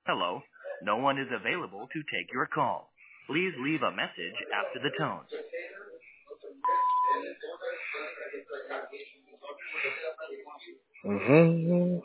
Hello. No one is available to take your call. Please leave a message after the tone. Mhm.